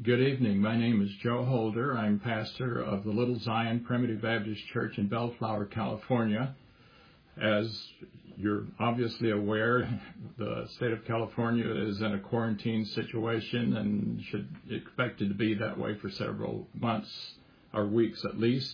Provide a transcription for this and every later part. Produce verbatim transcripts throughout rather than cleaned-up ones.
Good evening. My name is Joe Holder. I'm pastor of the Little Zion Primitive Baptist Church in Bellflower, California. As you're obviously aware, the state of California is in a quarantine situation and should be expected to be that way for several months or weeks at least.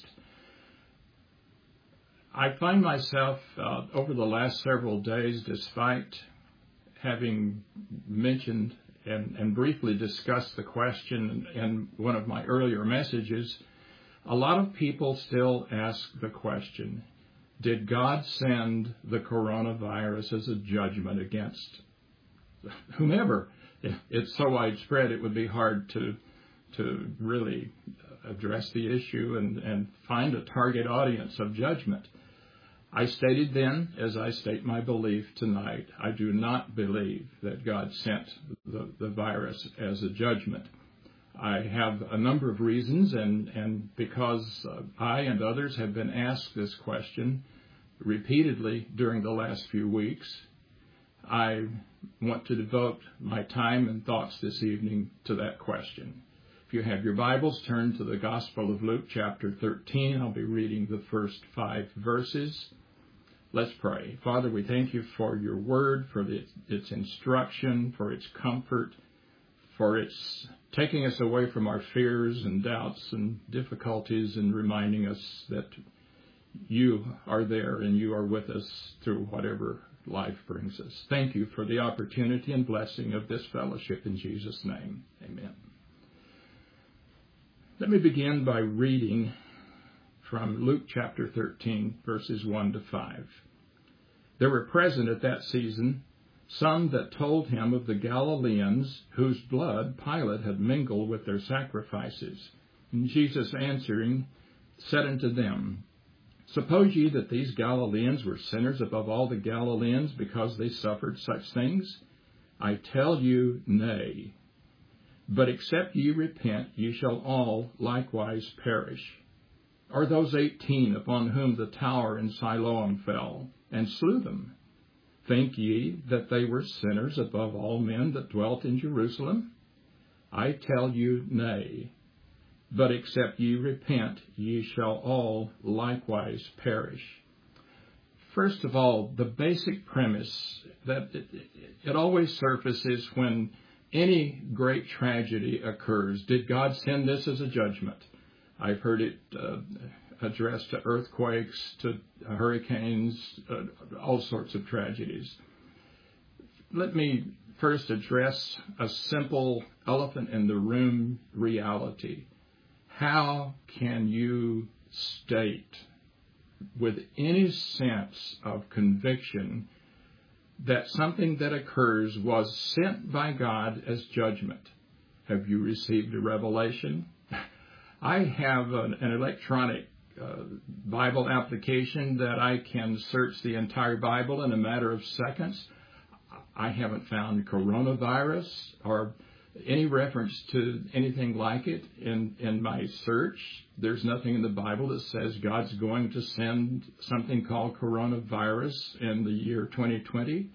I find myself uh, over the last several days, despite having mentioned and, and briefly discussed the question in one of my earlier messages, a lot of people still ask the question, did God send the coronavirus as a judgment against whomever? It's so widespread it would be hard to to really address the issue and, and find a target audience of judgment. I stated then, as I state my belief tonight, I do not believe that God sent the, the virus as a judgment. I have a number of reasons, and, and because uh, I and others have been asked this question repeatedly during the last few weeks, I want to devote my time and thoughts this evening to that question. If you have your Bibles, turn to the Gospel of Luke, chapter thirteen. I'll be reading the first five verses. Let's pray. Father, we thank you for your word, for its, its instruction, for its comfort, for its taking us away from our fears and doubts and difficulties and reminding us that you are there and you are with us through whatever life brings us. Thank you for the opportunity and blessing of this fellowship in Jesus' name. Amen. Let me begin by reading from Luke chapter thirteen, verses one to five. There were present at that season some that told him of the Galileans whose blood Pilate had mingled with their sacrifices. And Jesus answering said unto them, Suppose ye that these Galileans were sinners above all the Galileans because they suffered such things? I tell you, nay. But except ye repent, ye shall all likewise perish. Are those eighteen upon whom the tower in Siloam fell, and slew them? Think ye that they were sinners above all men that dwelt in Jerusalem? I tell you, nay. But except ye repent, ye shall all likewise perish. First of all, the basic premise that it, it always surfaces when any great tragedy occurs. Did God send this as a judgment? I've heard it uh, addressed to earthquakes, to hurricanes, uh, all sorts of tragedies. Let me first address a simple elephant in the room reality. How can you state with any sense of conviction that something that occurs was sent by God as judgment? Have you received a revelation? I have an, an electronic uh, Bible application that I can search the entire Bible in a matter of seconds. I haven't found coronavirus or any reference to anything like it in, in my search. There's nothing in the Bible that says God's going to send something called coronavirus in the year twenty twenty.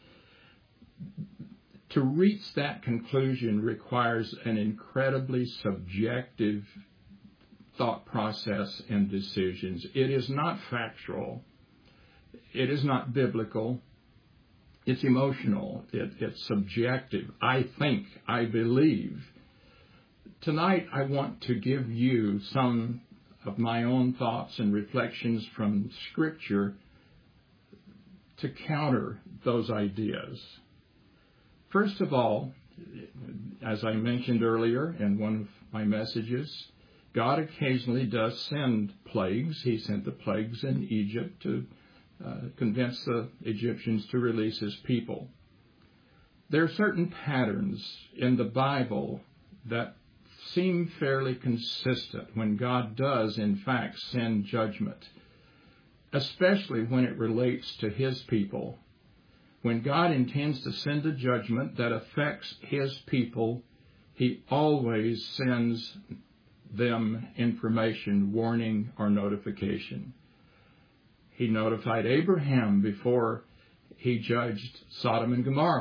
To reach that conclusion requires an incredibly subjective thought process and decisions. It is not factual. It is not biblical. It's emotional. It, it's subjective. I think, I believe. Tonight, I want to give you some of my own thoughts and reflections from Scripture to counter those ideas. First of all, as I mentioned earlier in one of my messages, God occasionally does send plagues. He sent the plagues in Egypt to uh, convince the Egyptians to release his people. There are certain patterns in the Bible that seem fairly consistent when God does, in fact, send judgment, especially when it relates to his people. When God intends to send a judgment that affects his people, he always sends them information, warning, or notification. He notified Abraham before he judged Sodom and Gomorrah.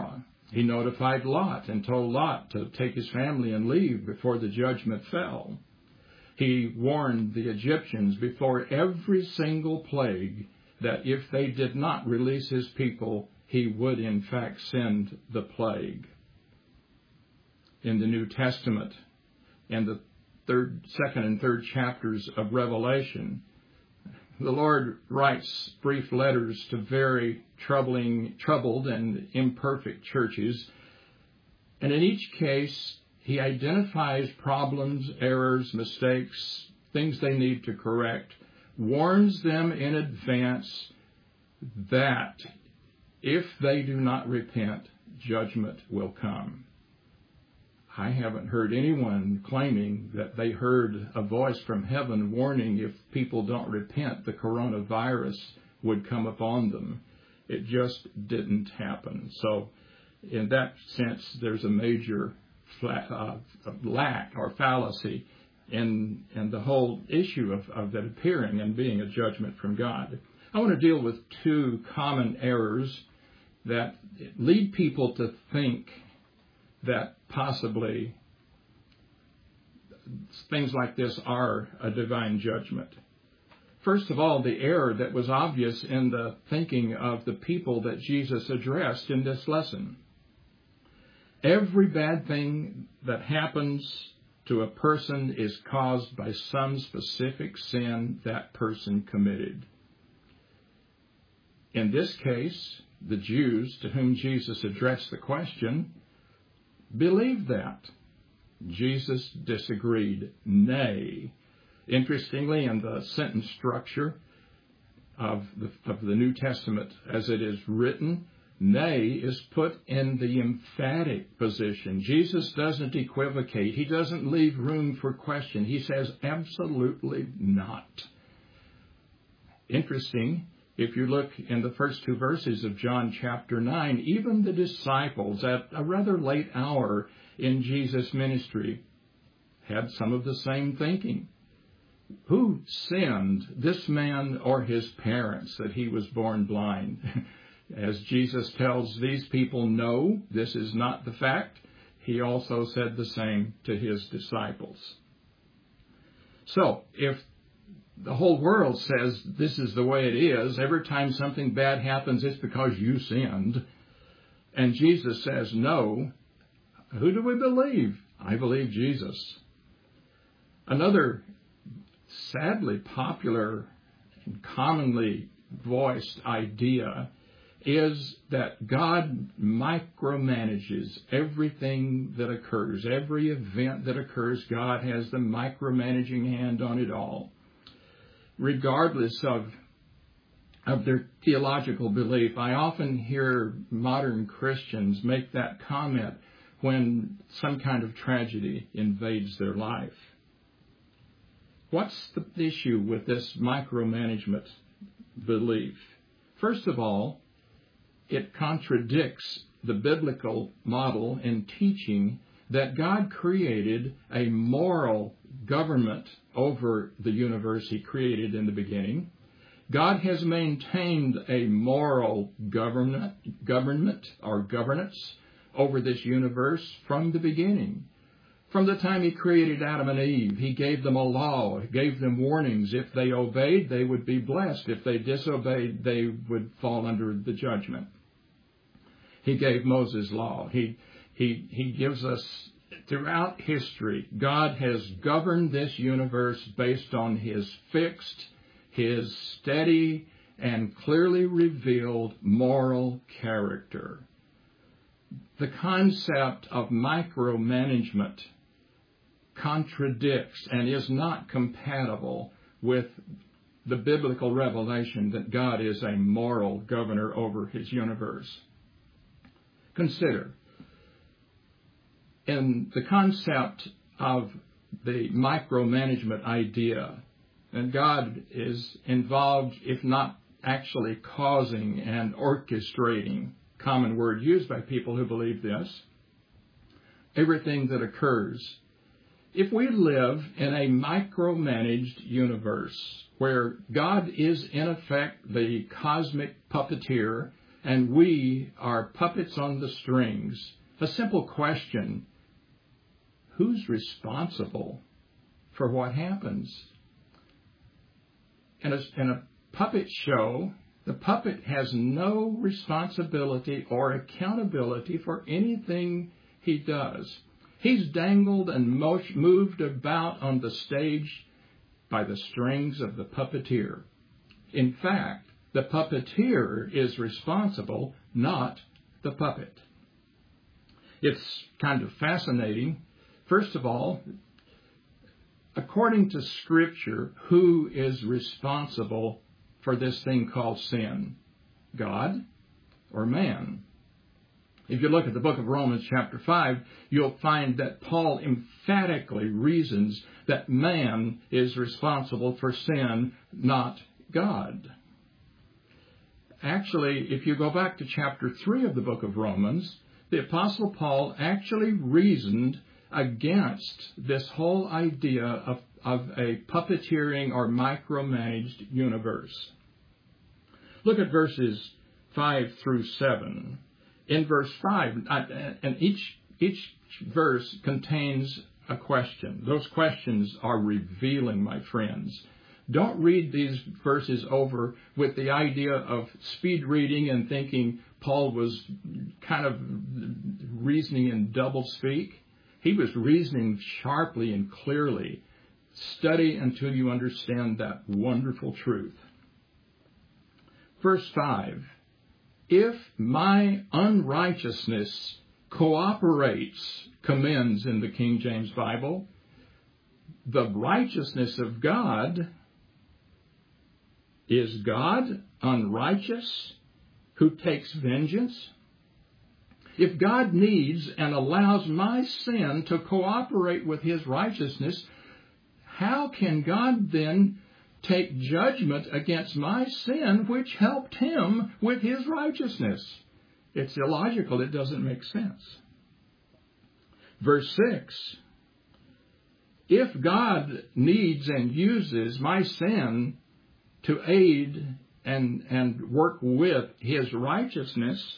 He notified Lot and told Lot to take his family and leave before the judgment fell. He warned the Egyptians before every single plague that if they did not release his people, he would in fact send the plague. In the New Testament and the third, second and third chapters of Revelation, the Lord writes brief letters to very troubling, troubled and imperfect churches. And in each case, he identifies problems, errors, mistakes, things they need to correct, warns them in advance that if they do not repent, judgment will come. I haven't heard anyone claiming that they heard a voice from heaven warning if people don't repent, the coronavirus would come upon them. It just didn't happen. So in that sense, there's a major flat, uh, lack or fallacy in, in the whole issue of, of that appearing and being a judgment from God. I want to deal with two common errors that lead people to think that possibly things like this are a divine judgment. First of all, the error that was obvious in the thinking of the people that Jesus addressed in this lesson. Every bad thing that happens to a person is caused by some specific sin that person committed. In this case, the Jews to whom Jesus addressed the question believed that. Jesus disagreed. Nay. Interestingly, in the sentence structure of the, of the New Testament as it is written, nay is put in the emphatic position. Jesus doesn't equivocate. He doesn't leave room for question. He says absolutely not. Interesting. If you look in the first two verses of John chapter nine, even the disciples at a rather late hour in Jesus' ministry had some of the same thinking. Who sinned, this man or his parents, that he was born blind? As Jesus tells these people, no, this is not the fact, he also said the same to his disciples. So, if the whole world says this is the way it is, every time something bad happens, it's because you sinned, and Jesus says no, who do we believe? I believe Jesus. Another sadly popular and commonly voiced idea is that God micromanages everything that occurs. Every event that occurs, God has the micromanaging hand on it all. Regardless of, of their theological belief, I often hear modern Christians make that comment when some kind of tragedy invades their life. What's the issue with this micromanagement belief? First of all, it contradicts the biblical model and teaching that God created a moral government over the universe he created in the beginning. God has maintained a moral government, government or governance over this universe from the beginning. From the time he created Adam and Eve, he gave them a law, gave them warnings. If they obeyed, they would be blessed. If they disobeyed, they would fall under the judgment. He gave Moses law. He, he, he gives us, throughout history, God has governed this universe based on his fixed, his steady, and clearly revealed moral character. The concept of micromanagement contradicts and is not compatible with the biblical revelation that God is a moral governor over his universe. Consider, in the concept of the micromanagement idea, and God is involved, if not actually causing and orchestrating, common word used by people who believe this, everything that occurs. If we live in a micromanaged universe where God is in effect the cosmic puppeteer and we are puppets on the strings. A simple question: who's responsible for what happens? In a, in a puppet show, the puppet has no responsibility or accountability for anything he does. He's dangled and moved about on the stage by the strings of the puppeteer. In fact, the puppeteer is responsible, not the puppet. It's kind of fascinating. First of all, according to Scripture, who is responsible for this thing called sin? God or man? If you look at the book of Romans chapter five, you'll find that Paul emphatically reasons that man is responsible for sin, not God. Actually, if you go back to chapter three of the book of Romans, the Apostle Paul actually reasoned against this whole idea of, of a puppeteering or micromanaged universe. Look at verses five through seven. In verse five, and each, each verse contains a question. Those questions are revealing, my friends. Don't read these verses over with the idea of speed reading and thinking Paul was kind of reasoning in double speak. He was reasoning sharply and clearly. Study until you understand that wonderful truth. Verse five, if my unrighteousness cooperates, commends in the King James Bible, the righteousness of God, is God unrighteous who takes vengeance? If God needs and allows my sin to cooperate with his righteousness, how can God then take judgment against my sin, which helped him with his righteousness? It's illogical. It doesn't make sense. Verse six, if God needs and uses my sin to aid and, and work with his righteousness,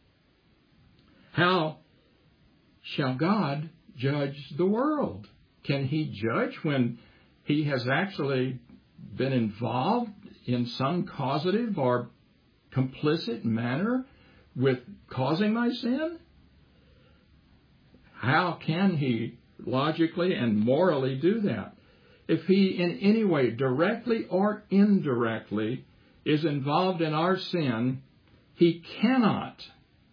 how shall God judge the world? Can he judge when he has actually been involved in some causative or complicit manner with causing my sin? How can he logically and morally do that? If he in any way, directly or indirectly, is involved in our sin, he cannot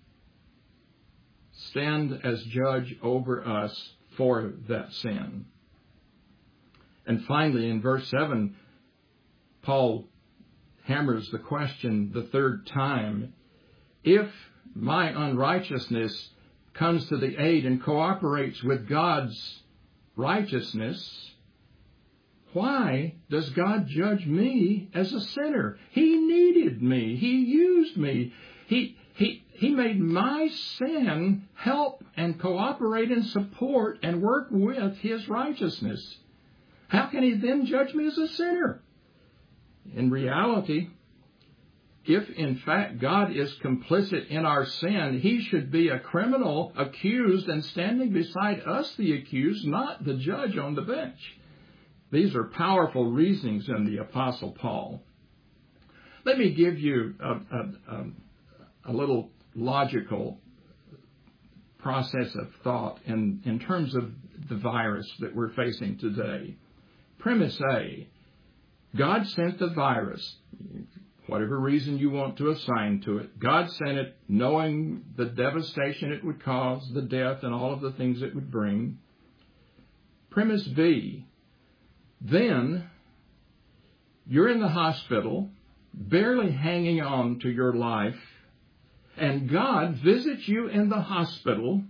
stand as judge over us for that sin. And finally, in verse seven, Paul hammers the question the third time. If my unrighteousness comes to the aid and cooperates with God's righteousness, why does God judge me as a sinner? He needed me. He used me. He, he, he made my sin help and cooperate and support and work with his righteousness. How can he then judge me as a sinner? In reality, if in fact God is complicit in our sin, he should be a criminal accused and standing beside us, the accused, not the judge on the bench. These are powerful reasonings in the Apostle Paul. Let me give you a, a, a, a little logical process of thought in, in terms of the virus that we're facing today. Premise A, God sent the virus, whatever reason you want to assign to it. God sent it knowing the devastation it would cause, the death, and all of the things it would bring. Premise B, then you're in the hospital, barely hanging on to your life, and God visits you in the hospital,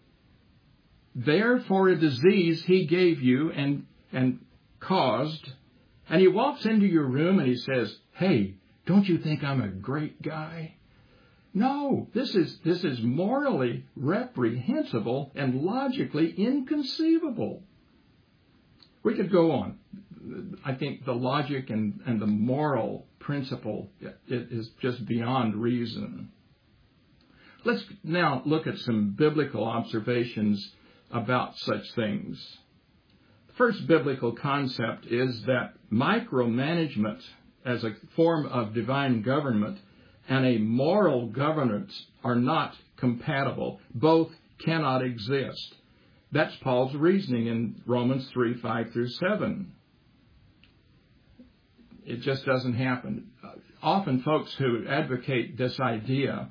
there for a disease he gave you and, and caused, and he walks into your room and he says, hey, don't you think I'm a great guy? No, this is, this is morally reprehensible and logically inconceivable. We could go on. I think the logic and, and the moral principle is just beyond reason. Let's now look at some biblical observations about such things. The first biblical concept is that micromanagement as a form of divine government and a moral governance are not compatible. Both cannot exist. That's Paul's reasoning in Romans three, five through seven. It just doesn't happen. Often folks who advocate this idea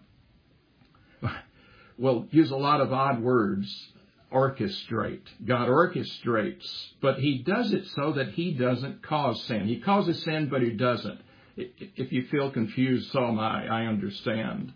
will use a lot of odd words. Orchestrate. God orchestrates, but he does it so that he doesn't cause sin. He causes sin, but he doesn't. If you feel confused, so am I. I understand.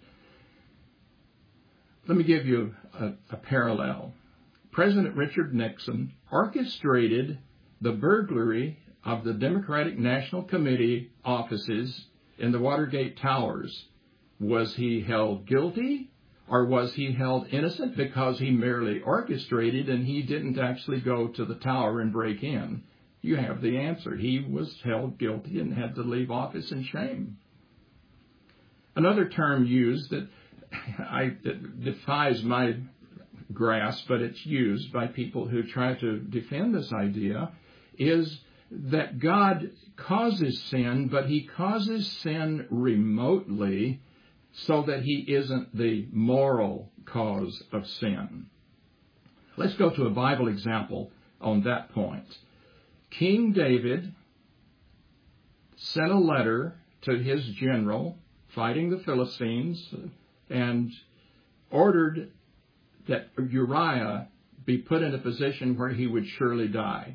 Let me give you a, a parallel. President Richard Nixon orchestrated the burglary of the Democratic National Committee offices in the Watergate Towers. Was he held guilty? Or was he held innocent because he merely orchestrated and he didn't actually go to the tower and break in? You have the answer. He was held guilty and had to leave office in shame. Another term used that I, that defies my grasp, but it's used by people who try to defend this idea, is that God causes sin, but he causes sin remotely so that he isn't the moral cause of sin. Let's go to a Bible example on that point. King David sent a letter to his general fighting the Philistines and ordered that Uriah be put in a position where he would surely die.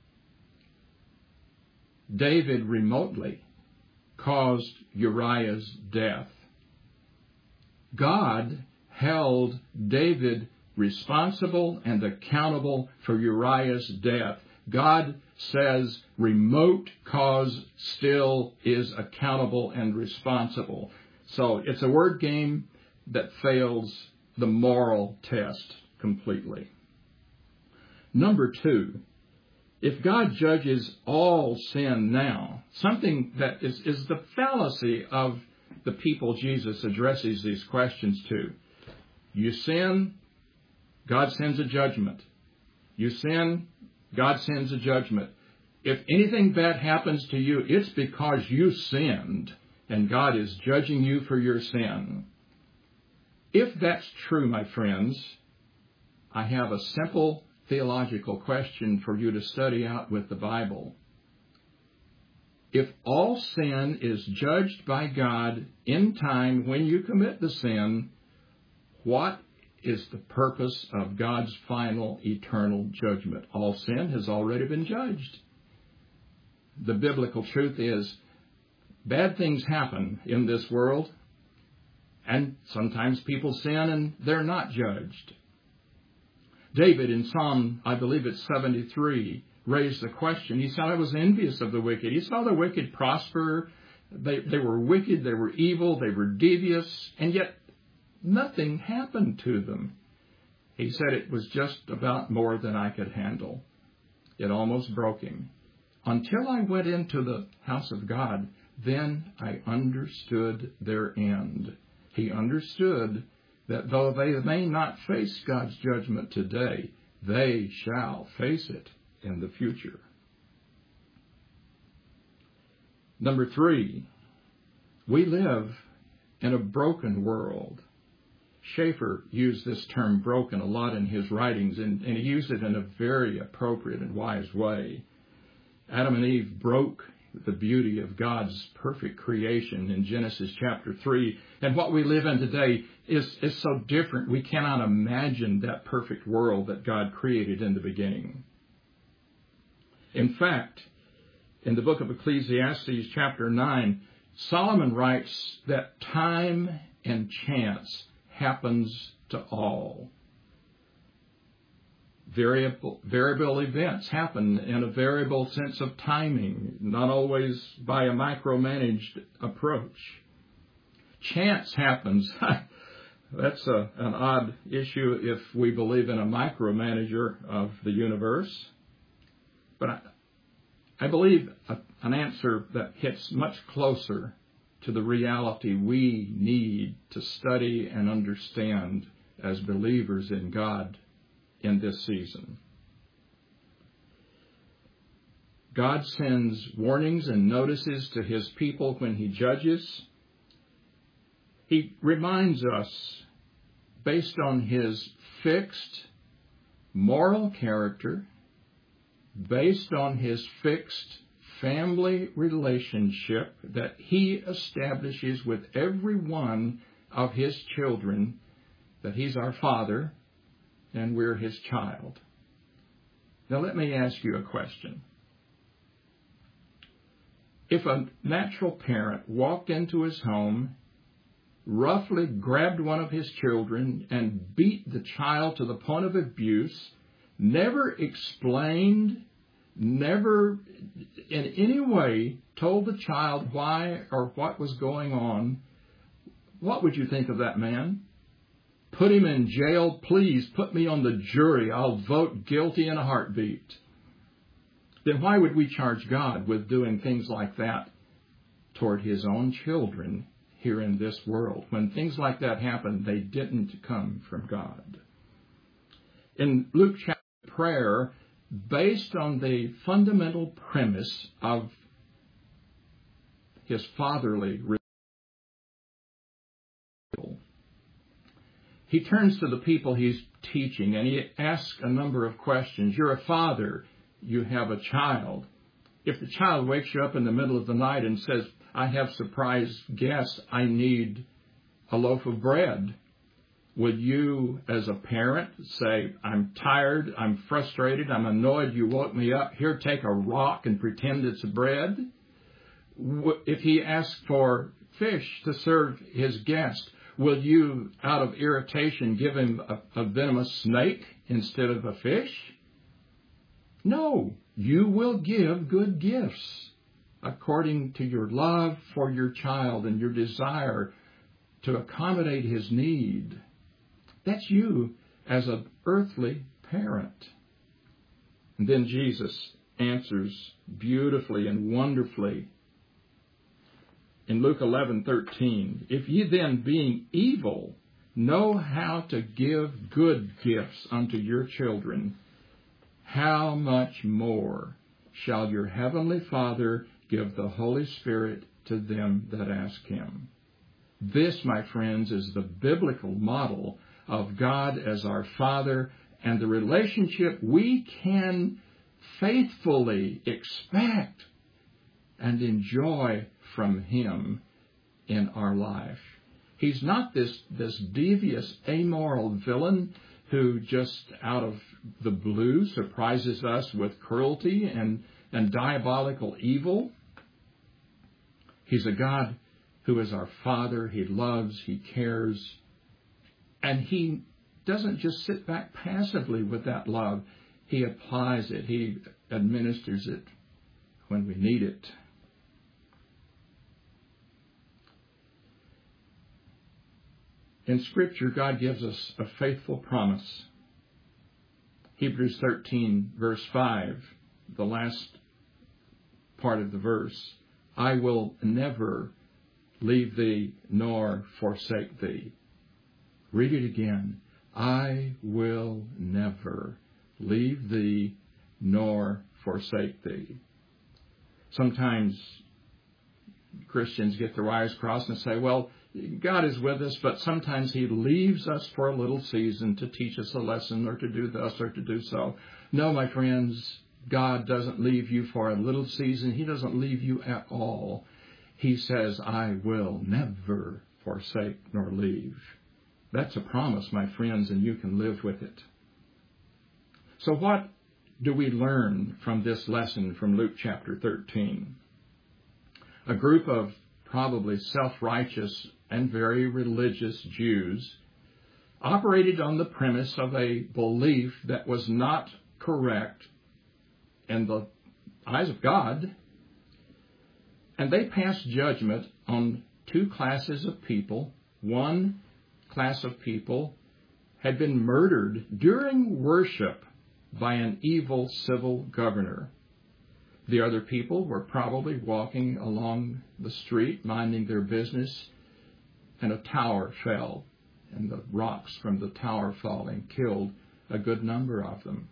David remotely caused Uriah's death. God held David responsible and accountable for Uriah's death. God says remote cause still is accountable and responsible. So it's a word game that fails the moral test completely. Number two, if God judges all sin now, something that is, is the fallacy of the people Jesus addresses these questions to. You sin, God sends a judgment. You sin, God sends a judgment. If anything bad happens to you, it's because you sinned, and God is judging you for your sin. If that's true, my friends, I have a simple theological question for you to study out with the Bible. If all sin is judged by God in time when you commit the sin, what is the purpose of God's final eternal judgment? All sin has already been judged. The biblical truth is bad things happen in this world, and sometimes people sin and they're not judged. David in Psalm, I believe it's seventy-three, raised the question. He said, I was envious of the wicked. He saw the wicked prosper. They, they were wicked. They were evil. They were devious. And yet nothing happened to them. He said it was just about more than I could handle. It almost broke him. Until I went into the house of God, then I understood their end. He understood that though they may not face God's judgment today, they shall face it in the future. Number three, we live in a broken world. Schaeffer used this term broken a lot in his writings, and, and he used it in a very appropriate and wise way. Adam and Eve broke the beauty of God's perfect creation in Genesis chapter three. And what we live in today is, is so different. We cannot imagine that perfect world that God created in the beginning. In fact, in the book of Ecclesiastes chapter nine, Solomon writes that time and chance happens to all. Variable, variable events happen in a variable sense of timing, not always by a micromanaged approach. Chance happens. That's a, an odd issue if we believe in a micromanager of the universe. But I, I believe a, an answer that hits much closer to the reality we need to study and understand as believers in God in this season. God sends warnings and notices to his people when he judges. He reminds us, based on his fixed moral character, based on his fixed family relationship that he establishes with every one of his children, that he's our Father and we're his child. Now let me ask you a question. If a natural parent walked into his home, roughly grabbed one of his children and beat the child to the point of abuse, never explained, never in any way told the child why or what was going on, what would you think of that man? Put him in jail, please. Put me on the jury. I'll vote guilty in a heartbeat. Then why would we charge God with doing things like that toward his own children here in this world? When things like that happen, they didn't come from God. In Luke chapter prayer, based on the fundamental premise of his fatherly relationship, he turns to the people he's teaching and he asks a number of questions. You're a father. You have a child. If the child wakes you up in the middle of the night and says, I have surprise guests, I need a loaf of bread, would you, as a parent, say, I'm tired, I'm frustrated, I'm annoyed, you woke me up, here, take a rock and pretend it's bread? If he asks for fish to serve his guest, will you, out of irritation, give him a, a venomous snake instead of a fish? No, you will give good gifts according to your love for your child and your desire to accommodate his need. That's you as an earthly parent. And then Jesus answers beautifully and wonderfully in Luke eleven thirteen. If ye then, being evil, know how to give good gifts unto your children, how much more shall your heavenly Father give the Holy Spirit to them that ask him? This, my friends, is the biblical model of God as our Father and the relationship we can faithfully expect and enjoy from him in our life. He's not this, this devious, amoral villain who just out of the blue surprises us with cruelty and, and diabolical evil. He's a God who is our Father. He loves, he cares, and he doesn't just sit back passively with that love. He applies it. He administers it when we need it. In Scripture, God gives us a faithful promise. Hebrews thirteen, verse five, the last part of the verse. I will never leave thee nor forsake thee. Read it again. I will never leave thee nor forsake thee. Sometimes Christians get their wires crossed and say, well, God is with us, but sometimes he leaves us for a little season to teach us a lesson or to do thus or to do so. No, my friends, God doesn't leave you for a little season. He doesn't leave you at all. He says, I will never forsake nor leave. That's a promise, my friends, and you can live with it. So what do we learn from this lesson from Luke chapter thirteen? A group of probably self-righteous and very religious Jews operated on the premise of a belief that was not correct in the eyes of God, and they passed judgment on two classes of people. One class of people had been murdered during worship by an evil civil governor. The other people were probably walking along the street, minding their business, and a tower fell, and the rocks from the tower falling killed a good number of them.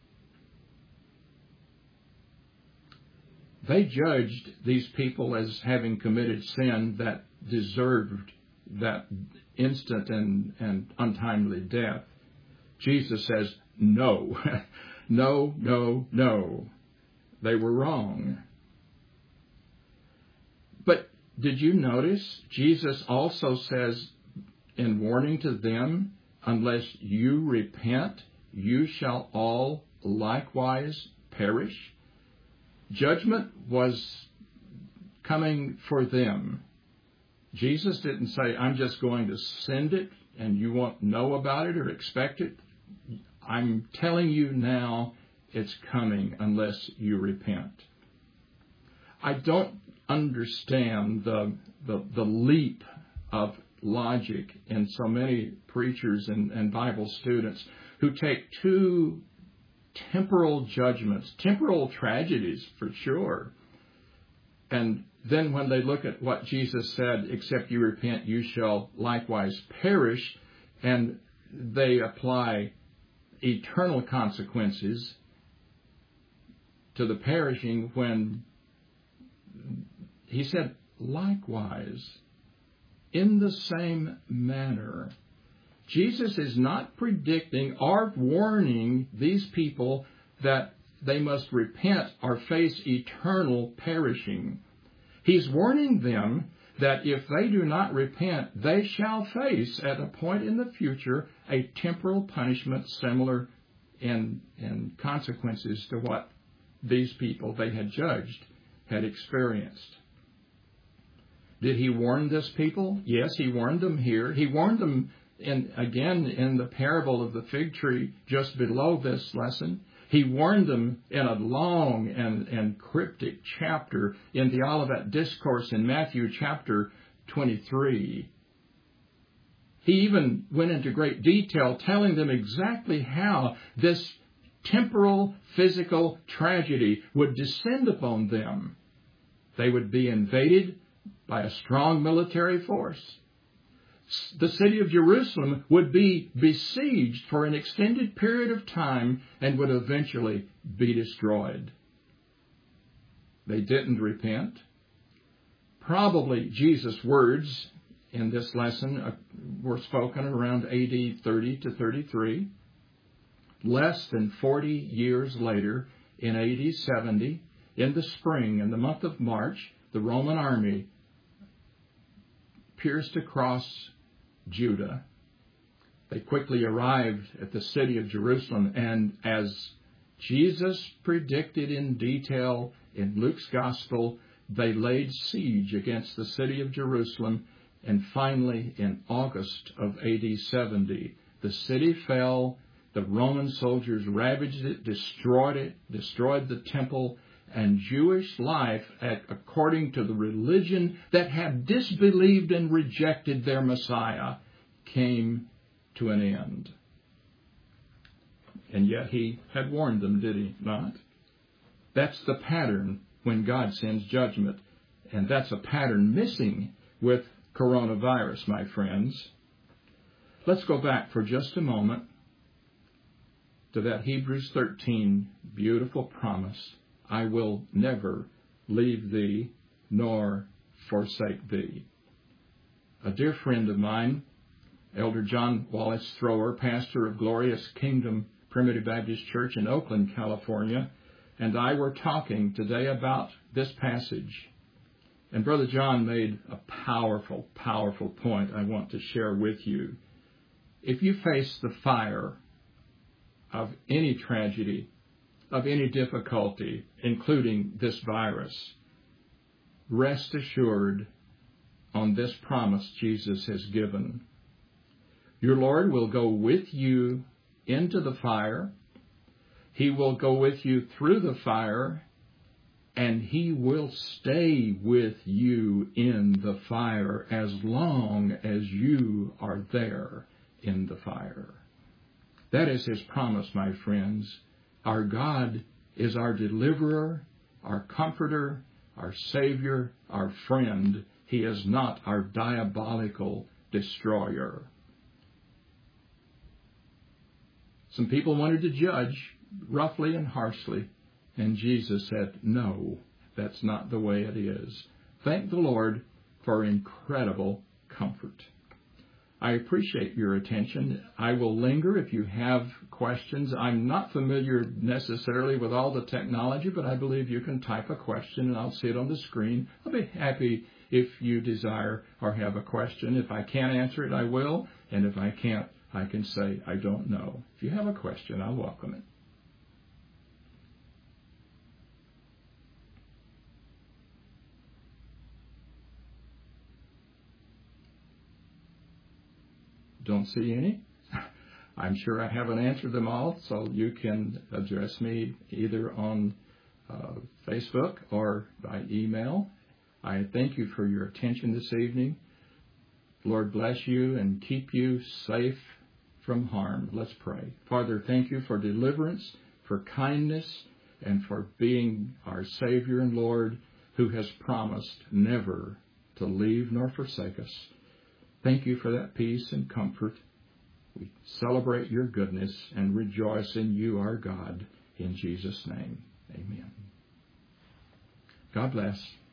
They judged these people as having committed sin that deserved that instant and, and untimely death. Jesus says, no, no, no, no. They were wrong. But did you notice Jesus also says in warning to them, unless you repent, you shall all likewise perish? Judgment was coming for them. Jesus didn't say, I'm just going to send it and you won't know about it or expect it. I'm telling you now it's coming unless you repent. I don't understand the, the, the leap of logic in so many preachers and, and Bible students who take two temporal judgments, temporal tragedies for sure, and then when they look at what Jesus said, except you repent, you shall likewise perish, and they apply eternal consequences to the perishing when he said, likewise, in the same manner. Jesus is not predicting or warning these people that they must repent or face eternal perishing. He's warning them that if they do not repent, they shall face at a point in the future a temporal punishment similar in, in consequences to what these people they had judged had experienced. Did he warn this people? Yes, he warned them here. He warned them in, again in the parable of the fig tree just below this lesson. He warned them in a long and, and cryptic chapter in the Olivet Discourse in Matthew chapter twenty-three. He even went into great detail telling them exactly how this temporal physical tragedy would descend upon them. They would be invaded by a strong military force. The city of Jerusalem would be besieged for an extended period of time and would eventually be destroyed. They didn't repent. Probably Jesus' words in this lesson were spoken around A D thirty to thirty-three. Less than forty years later, in A D seventy, in the spring, in the month of March, the Roman army pierced across Judah. They quickly arrived at the city of Jerusalem, and as Jesus predicted in detail in Luke's Gospel, they laid siege against the city of Jerusalem, and finally, in August of A D seventy, the city fell, the Roman soldiers ravaged it, destroyed it, destroyed the temple, and Jewish life, according to the religion that had disbelieved and rejected their Messiah, came to an end. And yet he had warned them, did he not? That's the pattern when God sends judgment. And that's a pattern missing with coronavirus, my friends. Let's go back for just a moment to that Hebrews thirteen beautiful promise. I will never leave thee nor forsake thee. A dear friend of mine, Elder John Wallace Thrower, pastor of Glorious Kingdom Primitive Baptist Church in Oakland, California, and I were talking today about this passage. And Brother John made a powerful, powerful point I want to share with you. If you face the fire of any tragedy, of any difficulty, including this virus, rest assured on this promise Jesus has given. Your Lord will go with you into the fire. He will go with you through the fire, and He will stay with you in the fire as long as you are there in the fire. That is His promise, my friends. Our God is our deliverer, our comforter, our Savior, our friend. He is not our diabolical destroyer. Some people wanted to judge roughly and harshly, and Jesus said, no, that's not the way it is. Thank the Lord for incredible comfort. I appreciate your attention. I will linger if you have questions. I'm not familiar necessarily with all the technology, but I believe you can type a question and I'll see it on the screen. I'll be happy if you desire or have a question. If I can't answer it, I will. And if I can't, I can say I don't know. If you have a question, I'll welcome it. Don't see any. I'm sure I haven't answered them all, so you can address me either on uh, Facebook or by email. I thank you for your attention this evening. Lord bless you and keep you safe from harm. Let's pray. Father, thank you for deliverance, for kindness, and for being our Savior and Lord who has promised never to leave nor forsake us. Thank you for that peace and comfort. We celebrate your goodness and rejoice in you, our God. In Jesus' name, amen. God bless.